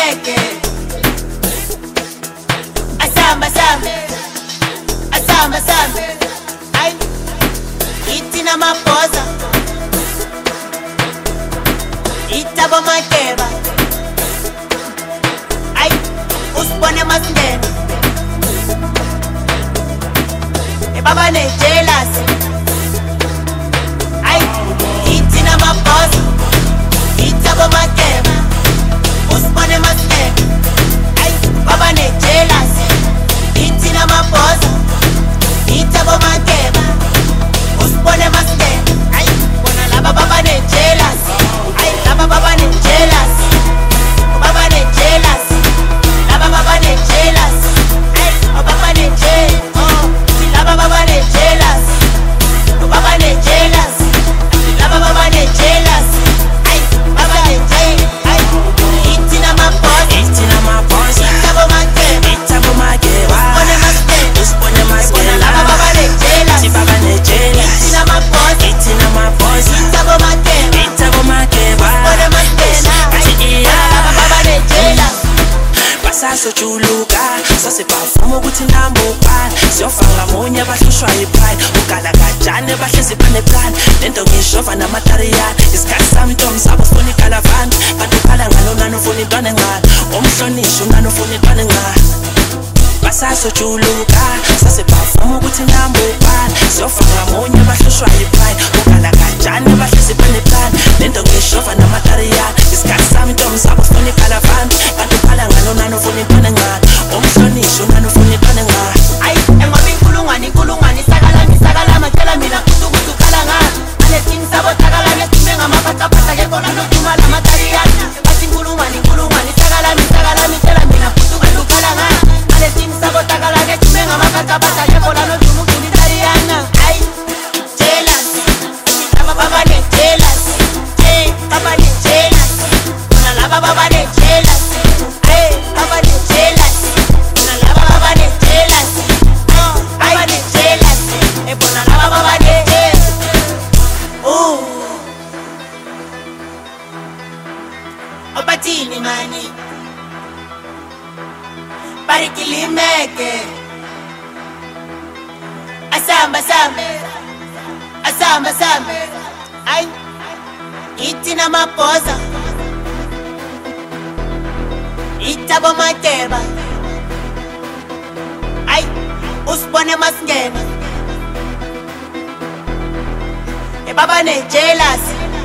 ilimeke asamba ay itina mapoza itabo makeba ay usibone masingena baba ne jealous ay itina mapoza itabo makeba usibone masingena ay baba ne jealous itina mapoza itabo makeba usibone masingena ay bona laba baba ne jealous ay laba baba ne jealous baba ne jealous laba baba ne jealous ay baba ne jealous laba baba ne jealous baba ne jealous laba baba ne jealous ay baba ne jealous ay itina mapoza itabo makeba usibone masingena laba baba ne jealous baba ne jealous itina mapoza itabo makeba usibone masingena ay laba baba ne jealous basaso chuluka sasebavuma ukuthi nambukani siyofanga munye bahlushwa yipride ukala kajane bahlezi paneplan lento ngishova namatariyani isikhathi sami ntombi sabo sifuna ikalavani kanti ukhala ngalo nani ufuna intwana engani umhlonishwa nani ufuna intwana engani basaso chuluka sasebavuma ukuthi nambukani siyofanga munye bahlushwa yipride ukala kajane bahlezi paneplan lento ngishova namatariyani isikhathi sami ntombi sabo sifuna ikalavani kanti ukhala ngalo nani ufuna intwana engani umhlonishwa nani ufuna intwana engani ay engoba inkulungwane sakala matela mina kusukuthi ukhala ngani alethini sabo thakala nesime ngamaphathaphatha kekona noduma lamatariyani bathi inkulungwane sakala mitela mina kusukuthi ukhala ngani alethini sabo thakala nesime ngamaphathaphatha kekona noduma ulitariyana ay jealous laba baba ne jealous baba ne jealous bona laba baba ne jealous ay baba ne jealous bona laba baba ne jealous baba ne jealous bona laba baba ne obatini mani barikilimeke asamba ay itina mapoza itabo makeba ay usibone masingena baba ne jealous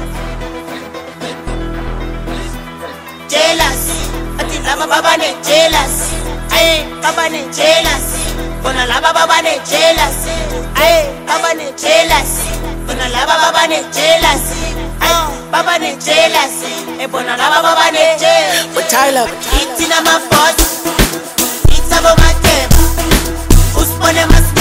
ati laba baba ne jealous ay baba ne jealous bona laba baba ne jealous ay baba ne jealous bona laba baba ne jealous ay baba ne jealous bona laba baba ne jealous but Tyler itina mapoza itabo makeba usibone mas